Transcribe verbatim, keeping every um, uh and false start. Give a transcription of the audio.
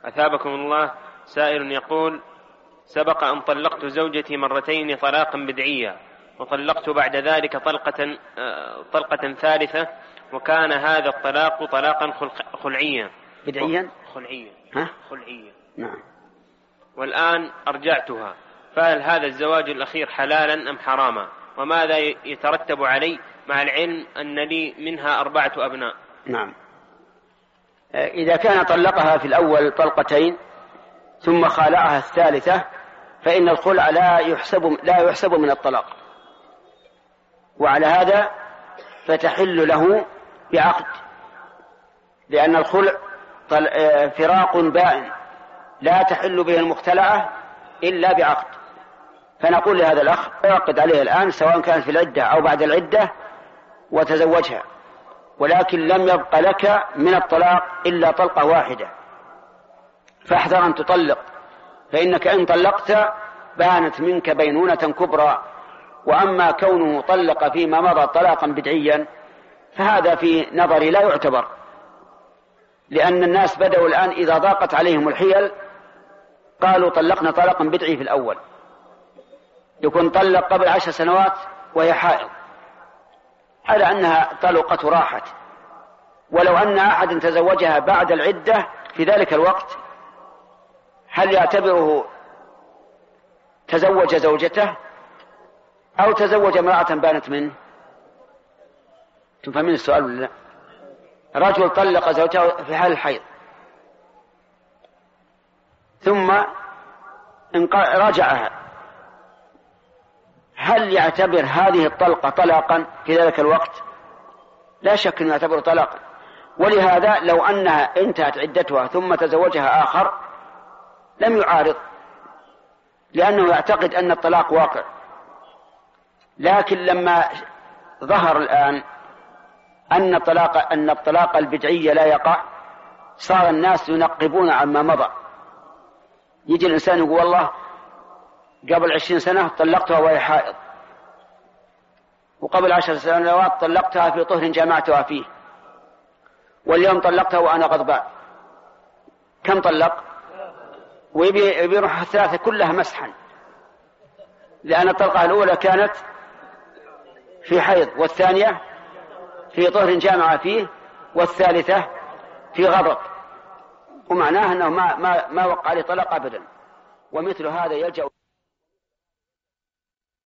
أثابكم الله. سائل يقول: سبق أن طلقت زوجتي مرتين طلاقا بدعيا، وطلقت بعد ذلك طلقة, طلقة ثالثة، وكان هذا الطلاق طلاقا خلعيا. بدعيا؟ خلعيا. ها؟ خلعيا. نعم. والآن أرجعتها، فهل هذا الزواج الأخير حلالا أم حراما؟ وماذا يترتب علي مع العلم أن لي منها أربعة أبناء؟ نعم. إذا كان طلقها في الأول طلقتين ثم خالعها الثالثة فإن الخلع لا يحسب, لا يحسب من الطلاق، وعلى هذا فتحل له بعقد، لأن الخلع فراق بائن لا تحل به المختلعة إلا بعقد. فنقول لهذا الأخ: يعقد عليه الآن سواء كانت في العدة أو بعد العدة وتزوجها، ولكن لم يبق لك من الطلاق إلا طلقة واحدة، فاحذر أن تطلق، فإنك إن طلقت بانت منك بينونة كبرى. وأما كونه طلق فيما مضى طلاقا بدعيا فهذا في نظري لا يعتبر، لأن الناس بدأوا الآن إذا ضاقت عليهم الحيل قالوا طلقنا طلاقا بدعي في الأول، يكون طلق قبل عشر سنوات وهي حائض، على أنها طلقة راحت. ولو أن أحد تزوجها بعد العدة في ذلك الوقت هل يعتبره تزوج زوجته أو تزوج امرأة بانت منه؟ تفهمين السؤال ولا لا؟ رجل طلق زوجته في حال الحيض ثم راجعها، هل يعتبر هذه الطلقة طلاقا في ذلك الوقت؟ لا شك أنه يعتبر طلاقا. ولهذا لو أنها انتهت عدتها ثم تزوجها آخر لم يعارض، لأنه يعتقد أن الطلاق واقع. لكن لما ظهر الآن أن الطلاق, أن الطلاق البدعي لا يقع، صار الناس ينقبون عما مضى. يجي الإنسان يقول: والله قبل عشرين سنة طلقتها وهي حائض، وقبل عشر سنوات طلقتها في طهر جامعتها فيه، واليوم طلقتها وأنا غضبان. كم طلق؟ ويبي يروح الثلاثة كلها مسحا، لأن الطلقة الأولى كانت في حيض، والثانية في طهر جامع فيه، والثالثة في غضب، ومعناه أنه ما, ما, ما وقع عليه طلاق أبدا. ومثل هذا يلجأ